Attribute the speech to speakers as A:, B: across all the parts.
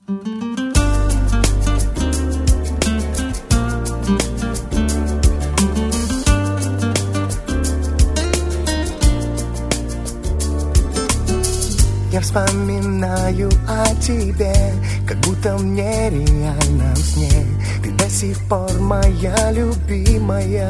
A: Я вспоминаю о тебе, как будто в нереальном сне. Ты до сих пор моя любимая.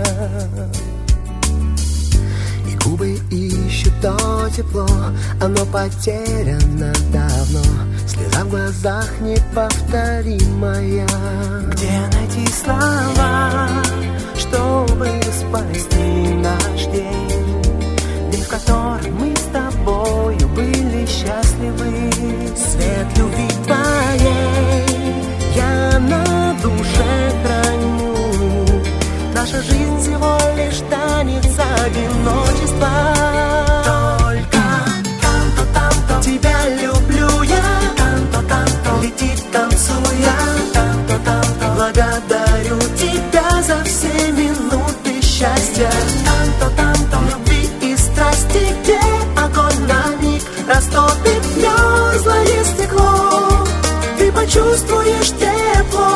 A: И губы ищут то тепло, оно потеряно давно. Слеза в глазах неповторимая. Где найти слова, чтобы спасти наш день? День, в котором мы с тобою были счастливы. Свет любви твоей я на душе храню. Наша жизнь всего лишь танец одиночества. Только танто-танто тебя люблю я. Танто-танто летит, танцуя. Танто-танто благодарю тебя за все минуты счастья. Танто-танто любви и страсти, где огонь на миг растопит мерзлое стекло. Ты почувствуешь тепло,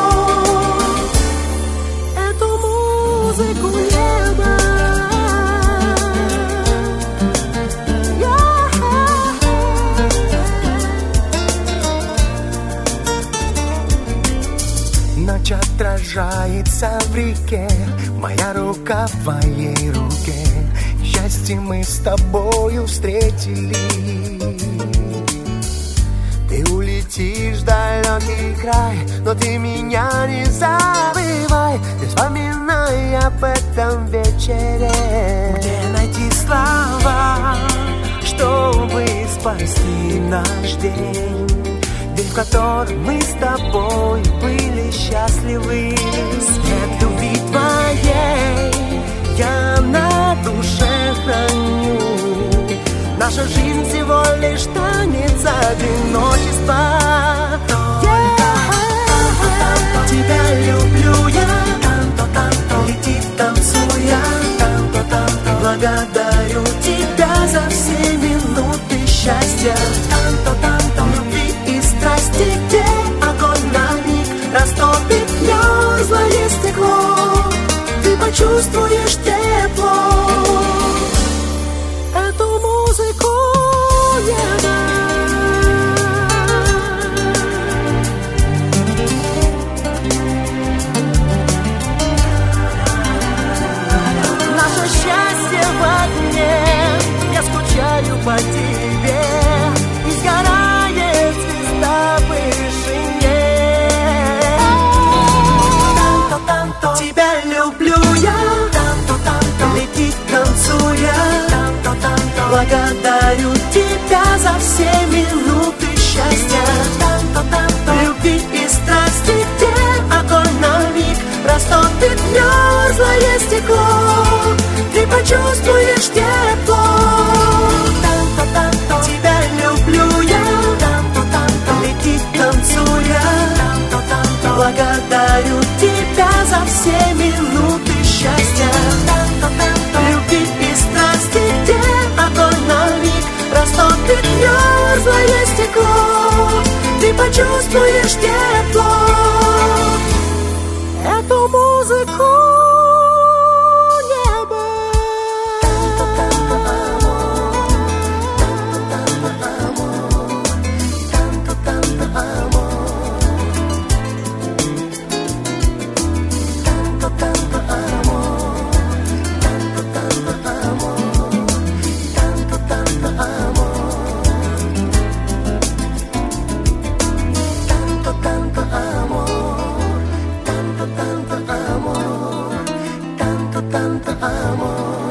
A: эту музыку неба. Ночь отражается в реке, моя рука в твоей руке. Счастье мы с тобою встретили. Ты улетишь в далекий край, но ты меня не забывай. Ты вспоминай об этом вечере. Где найти слова, чтобы спасти наш день? День, в котором мы с тобой были счастливы. Свет любви твоей я на душе храню. Наша жизнь всего лишь танец одиночества. Тебя люблю я. Танто-танто летит, танцуя. Танто-танто благодарю тебя за все минуты счастья. Танто-танто любви и страсти, где огонь на миг растопит мерзлое стекло. Ты почувствуешь тепло, эту музыку неба. Наше счастье в огне, я скучаю по тебе. И сгорает звезда в вышине. Танто-танто тебя люблю я. Танто-танто летит, танцуя. Танто-танто благодарю тебя за все минуты счастья. Танто-танто любви и страсти, где огонь на миг растопит мерзлое стекло. Ты почувствуешь тепло. Танто-танто тебя люблю я. Танто-танто летит, танцуя. Танто-танто благодарю тебя за все минуты счастья. Танто-танто любви и страсти, где огонь на миг растопит мерзлое стекло. Ты почувствуешь тепло, эту музыку неба. Танто-танто амор, танто-танто амор, танто-танто амор, танто-танто амор, танто-танто амор, танто-танто амор, tanto amor, tanto amor, tanto amor.